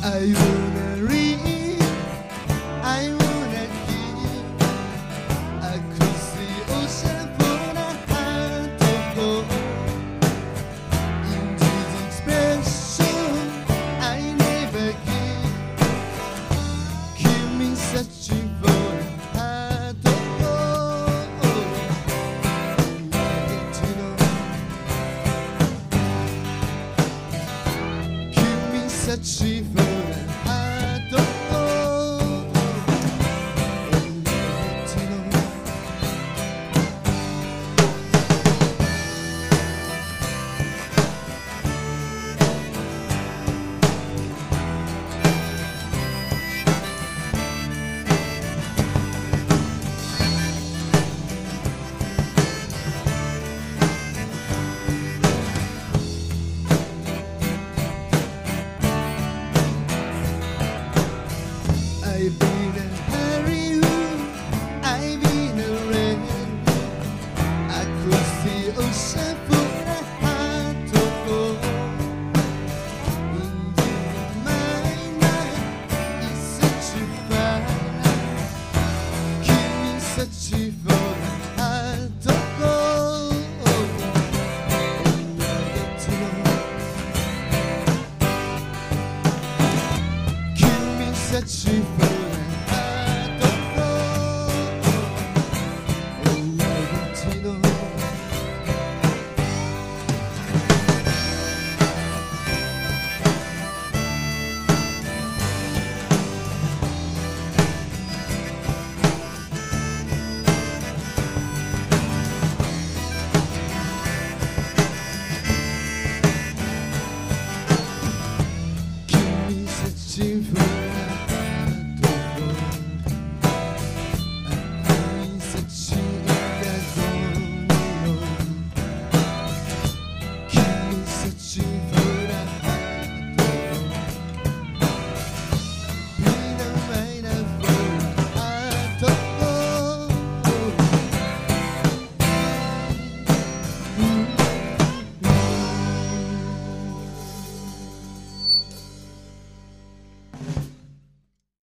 I wanna read, I wanna keep across the ocean for a heart to go. In this expression I never keep me searching for a heart to go. Get to know, keep me searching for I've been a hurry, I've been a rain across the ocean for a heart to go. In my mind is such a fire, keep me searching for a heart to go. And I get to know, keep me searching